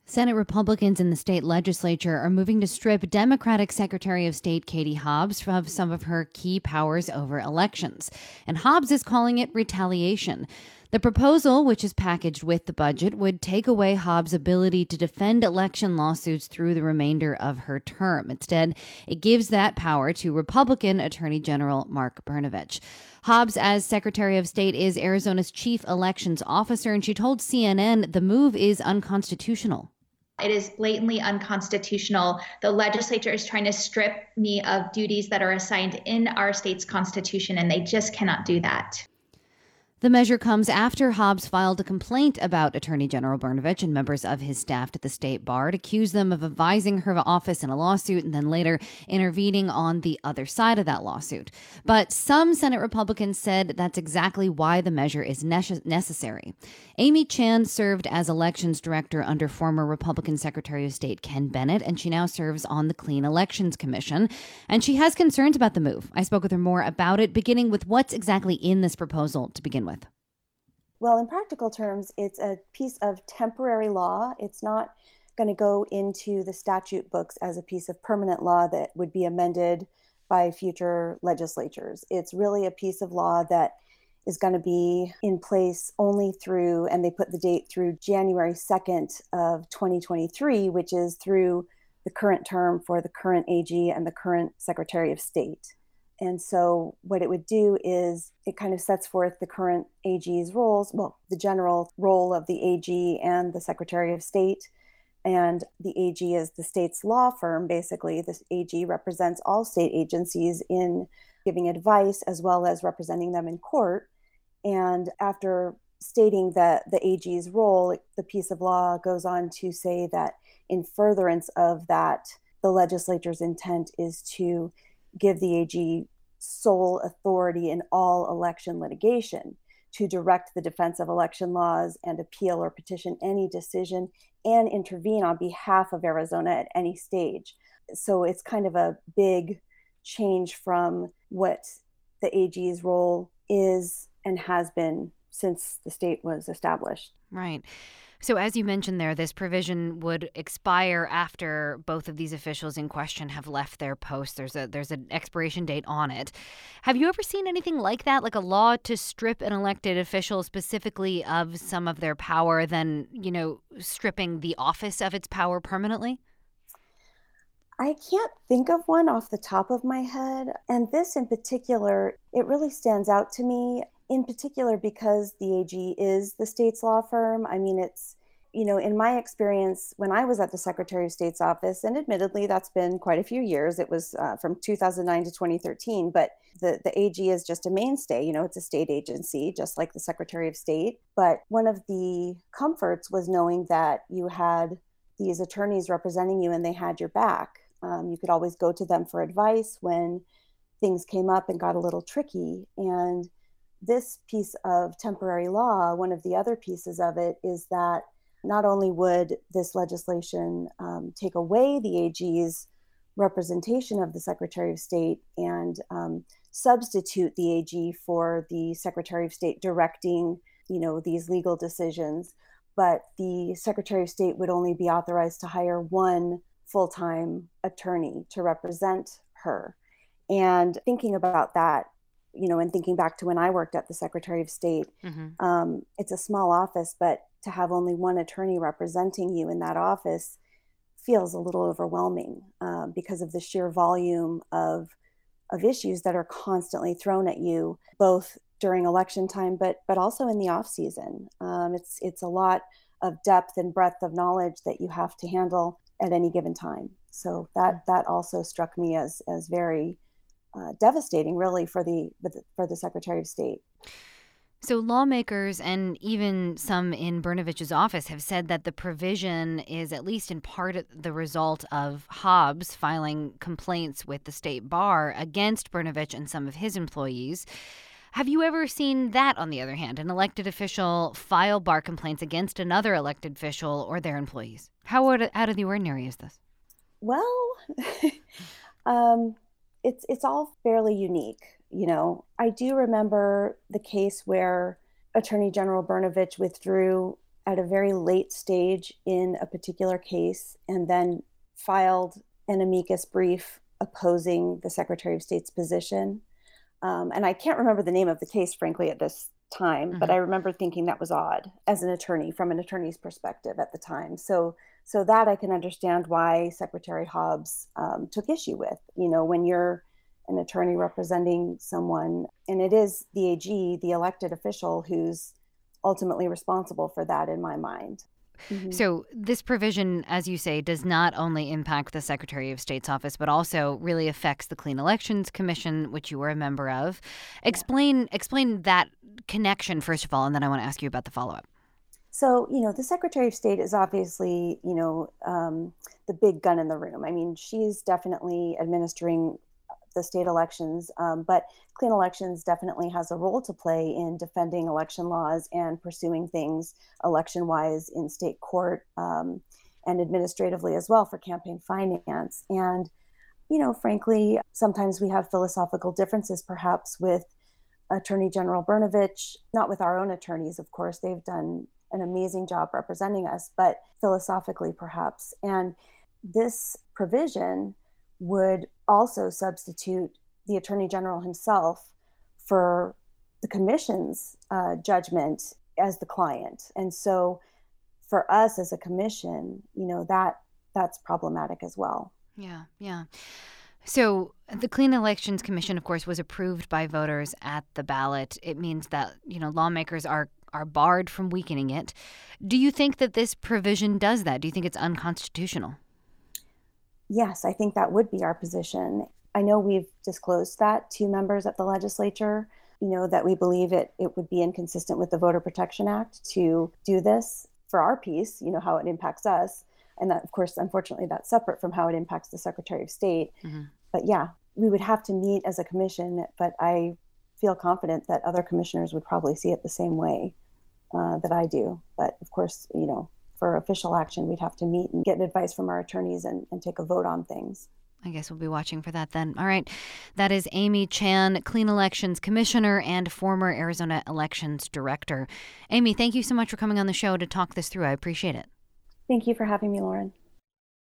Senate Republicans in the state legislature are moving to strip Democratic Secretary of State Katie Hobbs of some of her key powers over elections. And Hobbs is calling it retaliation. The proposal, which is packaged with the budget, would take away Hobbs' ability to defend election lawsuits through the remainder of her term. Instead, it gives that power to Republican Attorney General Mark Brnovich. Hobbs, as Secretary of State, is Arizona's chief elections officer, and she told CNN the move is unconstitutional. It is blatantly unconstitutional. The legislature is trying to strip me of duties that are assigned in our state's constitution, and they just cannot do that. The measure comes after Hobbs filed a complaint about Attorney General Brnovich and members of his staff at the state bar to accuse them of advising her office in a lawsuit and then later intervening on the other side of that lawsuit. But some Senate Republicans said that's exactly why the measure is necessary. Amy Chan served as elections director under former Republican Secretary of State Ken Bennett, and she now serves on the Clean Elections Commission. And she has concerns about the move. I spoke with her more about it, beginning with what's exactly in this proposal to begin with. Well, in practical terms, it's a piece of temporary law. It's not going to go into the statute books as a piece of permanent law that would be amended by future legislatures. It's really a piece of law that is going to be in place only through, and they put the date through January 2nd of 2023, which is through the current term for the current AG and the current Secretary of State. And so what it would do is it kind of sets forth the current AG's roles, well, the general role of the AG and the Secretary of State. And the AG is the state's law firm. Basically, the AG represents all state agencies in giving advice as well as representing them in court. And after stating that the AG's role, the piece of law goes on to say that in furtherance of that, the legislature's intent is to give the AG sole authority in all election litigation to direct the defense of election laws and appeal or petition any decision and intervene on behalf of Arizona at any stage. So it's kind of a big change from what the AG's role is and has been since the state was established. Right. So as you mentioned there, this provision would expire after both of these officials in question have left their posts. There's an expiration date on it. Have you ever seen anything like that, like a law to strip an elected official specifically of some of their power, then, stripping the office of its power permanently? I can't think of one off the top of my head. And this in particular, it really stands out to me. In particular, because the AG is the state's law firm. I mean, it's, in my experience, when I was at the Secretary of State's office, and admittedly, that's been quite a few years. It was from 2009 to 2013, but the AG is just a mainstay. It's a state agency, just like the Secretary of State. But one of the comforts was knowing that you had these attorneys representing you and they had your back. You could always go to them for advice when things came up and got a little tricky. And this piece of temporary law, one of the other pieces of it is that not only would this legislation take away the AG's representation of the Secretary of State and substitute the AG for the Secretary of State directing, these legal decisions, but the Secretary of State would only be authorized to hire one full-time attorney to represent her. And thinking about that, and thinking back to when I worked at the Secretary of State, it's a small office, but to have only one attorney representing you in that office feels a little overwhelming because of the sheer volume of issues that are constantly thrown at you, both during election time, but also in the off season. It's a lot of depth and breadth of knowledge that you have to handle at any given time. So that also struck me as very devastating, really, for the Secretary of State. So lawmakers and even some in Brnovich's office have said that the provision is at least in part the result of Hobbs filing complaints with the state bar against Brnovich and some of his employees. Have you ever seen that, on the other hand, an elected official file bar complaints against another elected official or their employees? How out of the ordinary is this? Well, it's all fairly unique. I do remember the case where Attorney General Brnovich withdrew at a very late stage in a particular case and then filed an amicus brief opposing the Secretary of State's position. And I can't remember the name of the case, frankly, at this time, but I remember thinking that was odd as an attorney, from an attorney's perspective at the time. So that I can understand why Secretary Hobbs took issue with. When you're an attorney representing someone, and it is the AG, the elected official, who's ultimately responsible for that in my mind. So this provision, as you say, does not only impact the Secretary of State's office, but also really affects the Clean Elections Commission, which you were a member of. Explain that connection, first of all, and then I want to ask you about the follow-up. So, the Secretary of State is obviously, the big gun in the room. I mean, she's definitely administering the state elections, but Clean Elections definitely has a role to play in defending election laws and pursuing things election-wise in state court, and administratively as well for campaign finance. And, frankly, sometimes we have philosophical differences perhaps with Attorney General Brnovich, not with our own attorneys, of course. They've done an amazing job representing us, but philosophically perhaps. And this provision would also substitute the Attorney General himself for the commission's judgment as the client. And so for us as a commission, that's problematic as well. Yeah. So the Clean Elections Commission, of course, was approved by voters at the ballot. It means that, lawmakers are barred from weakening it. Do you think that this provision does that? Do you think it's unconstitutional? Yes, I think that would be our position. I know we've disclosed that to members at the legislature, that we believe it would be inconsistent with the Voter Protection Act to do this for our piece, how it impacts us. And that, of course, unfortunately, that's separate from how it impacts the Secretary of State. But yeah, we would have to meet as a commission, but I feel confident that other commissioners would probably see it the same way that I do. But of course, for official action, we'd have to meet and get advice from our attorneys and take a vote on things. I guess we'll be watching for that then. All right. That is Amy Chan, Clean Elections Commissioner and former Arizona Elections Director. Amy, thank you so much for coming on the show to talk this through. I appreciate it. Thank you for having me, Lauren.